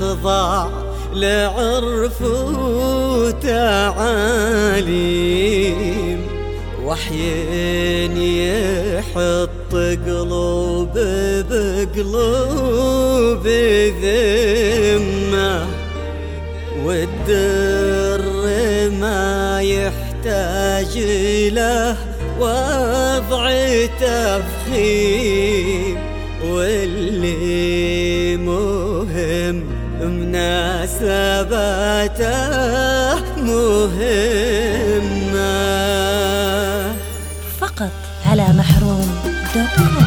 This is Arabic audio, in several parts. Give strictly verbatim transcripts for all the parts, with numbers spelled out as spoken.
يخضع لعرف وتعاليم، وحيين يحط قلوب بقلوب ذمة، والدر ما يحتاج له وضع تفخيم، واللي مهم مناسباته مهمة. فقط على محروم دوت كوم.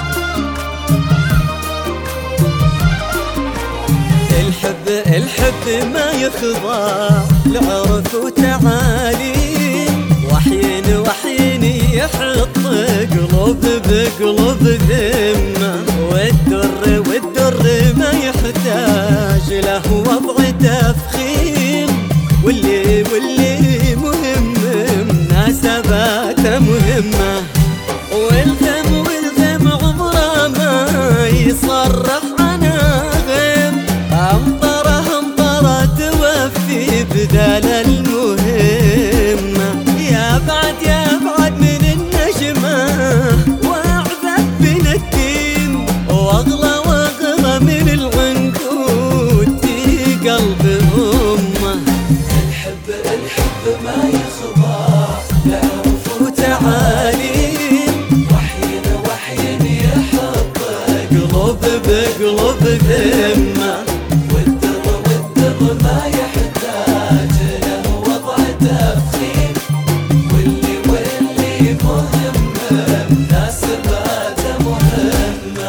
الحب الحب ما يخضع لعرف وتعاليم، وحين وحين يحط قلوب بقلوب ذمة، والدر والدر ما يحتاج له وضع تفخيم، واللي واللي مهم مناسباته مهمة، والغم والغم عمره ما يصرح عنه غيم، أمطره أمطره توفي بدال المهمة، يا بعد يا بعد من النجمة وأعذب من التيم، وأغلى وأغلى من العنقود في قلب أمه. الحب الحب ما يخضع لعرف وتعاليم، وحين وحين يحط قلوب بقلوب ذمة، والدر والدر ما يحتاج له وضع تفخيم، واللي واللي مهم مناسباته مهمة.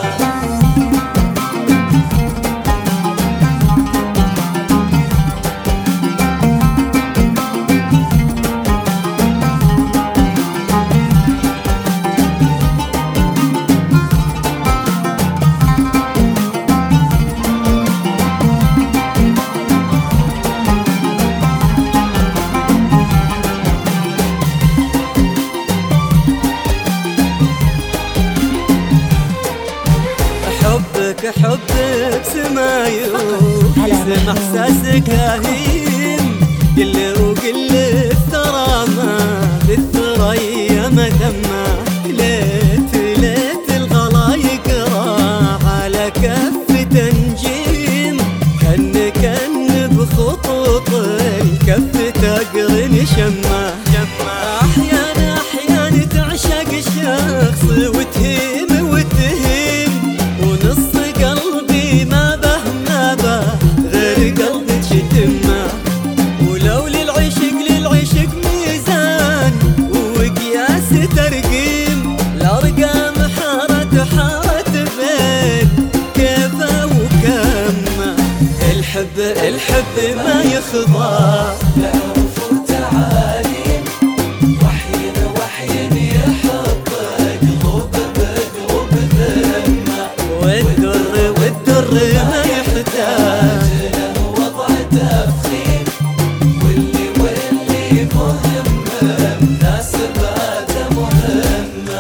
حبك حبك سمايو يسمع احساسك ههيم، قل وقل الثرى ما بالثريا ما تمه، ليت ليت الغلا يقرا على كف تنجيم، كن كن بخطوط الكف تقرن شمه، احيانا احيانا تعشق الشخص وتهيم وتهيم، ونص قلبي ما به ما به غير قلبك شتمه، ولو للعشق للعشق ميزان وقياس ترقيم، الارقام حارت حارت بين كيفه وكمه. الحب الحب ما يخضع لعرف وتعاليم، وحين وحين يحط قلوب بقلوب ذمة، والدر والدر ما يحتاج له وضع تفخيم، واللي واللي مهم مناسباته مهمة.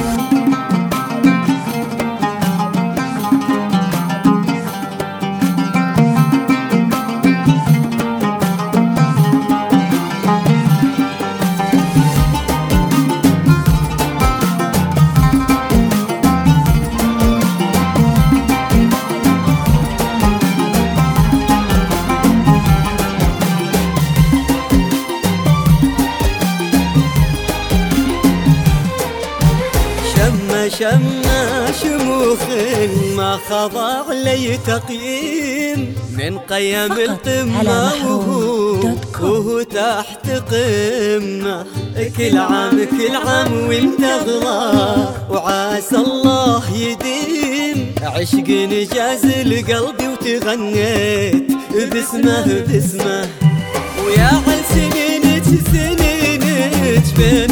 شمنا شموخ ما خضع لي تقييم، من قيم القمة وهو, وهو تحت قمة، كل عام كل عام وانت غلا وعسى الله يديم، عشق نجاز لقلبي وتغنيت باسمه باسمه، ويا عن سنينك سنينك بين